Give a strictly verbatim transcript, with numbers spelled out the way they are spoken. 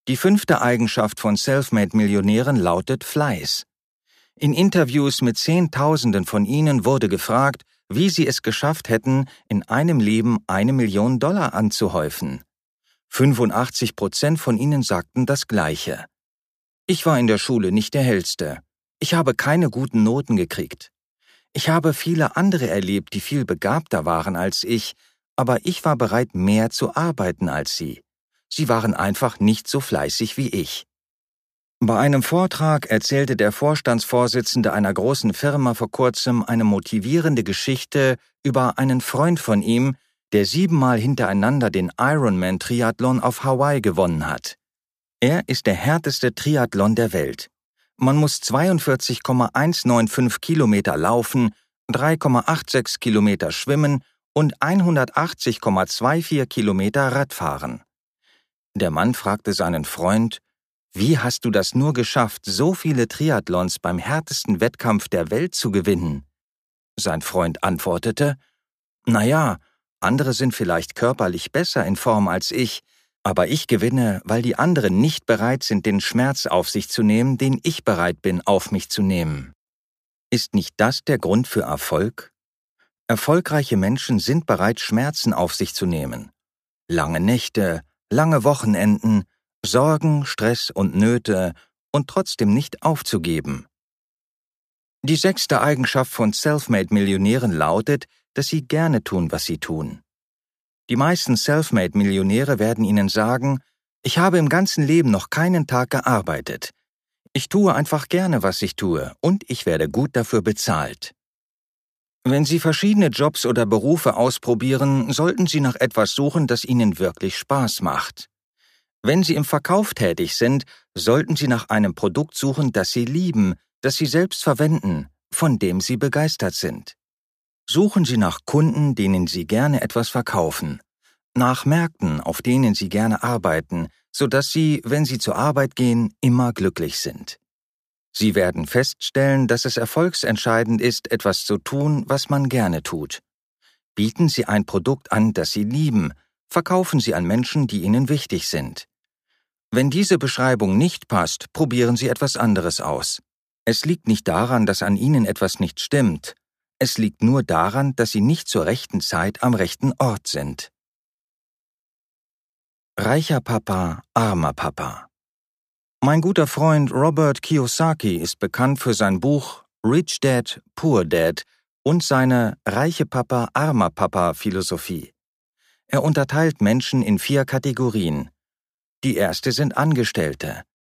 Die fünfte Eigenschaft von Selfmade-Millionären lautet Fleiß. In Interviews mit Zehntausenden von ihnen wurde gefragt, wie sie es geschafft hätten, in einem Leben eine Million Dollar anzuhäufen. fünfundachtzig Prozent von ihnen sagten das Gleiche. Ich war in der Schule nicht der Hellste. Ich habe keine guten Noten gekriegt. Ich habe viele andere erlebt, die viel begabter waren als ich, aber ich war bereit, mehr zu arbeiten als sie. Sie waren einfach nicht so fleißig wie ich. Bei einem Vortrag erzählte der Vorstandsvorsitzende einer großen Firma vor kurzem eine motivierende Geschichte über einen Freund von ihm, der siebenmal hintereinander den Ironman-Triathlon auf Hawaii gewonnen hat. Er ist der härteste Triathlon der Welt. Man muss zweiundvierzig Komma hundertfünfzehn Kilometer laufen, drei Komma sechsundachtzig Kilometer schwimmen und hundertachtzig Komma vierundzwanzig Kilometer Rad fahren. Der Mann fragte seinen Freund: Wie hast du das nur geschafft, so viele Triathlons beim härtesten Wettkampf der Welt zu gewinnen? Sein Freund antwortete: Naja, andere sind vielleicht körperlich besser in Form als ich, aber ich gewinne, weil die anderen nicht bereit sind, den Schmerz auf sich zu nehmen, den ich bereit bin, auf mich zu nehmen. Ist nicht das der Grund für Erfolg? Erfolgreiche Menschen sind bereit, Schmerzen auf sich zu nehmen. Lange Nächte, lange Wochenenden, Sorgen, Stress und Nöte und trotzdem nicht aufzugeben. Die sechste Eigenschaft von Selfmade-Millionären lautet, dass sie gerne tun, was sie tun. Die meisten Selfmade-Millionäre werden Ihnen sagen: Ich habe im ganzen Leben noch keinen Tag gearbeitet. Ich tue einfach gerne, was ich tue, und ich werde gut dafür bezahlt. Wenn Sie verschiedene Jobs oder Berufe ausprobieren, sollten Sie nach etwas suchen, das Ihnen wirklich Spaß macht. Wenn Sie im Verkauf tätig sind, sollten Sie nach einem Produkt suchen, das Sie lieben, das Sie selbst verwenden, von dem Sie begeistert sind. Suchen Sie nach Kunden, denen Sie gerne etwas verkaufen, nach Märkten, auf denen Sie gerne arbeiten, sodass Sie, wenn Sie zur Arbeit gehen, immer glücklich sind. Sie werden feststellen, dass es erfolgsentscheidend ist, etwas zu tun, was man gerne tut. Bieten Sie ein Produkt an, das Sie lieben, verkaufen Sie an Menschen, die Ihnen wichtig sind. Wenn diese Beschreibung nicht passt, probieren Sie etwas anderes aus. Es liegt nicht daran, dass an Ihnen etwas nicht stimmt. Es liegt nur daran, dass Sie nicht zur rechten Zeit am rechten Ort sind. Reicher Papa, armer Papa. Mein guter Freund Robert Kiyosaki ist bekannt für sein Buch Rich Dad, Poor Dad und seine Reiche Papa, armer Papa Philosophie. Er unterteilt Menschen in vier Kategorien. Die erste sind Angestellte.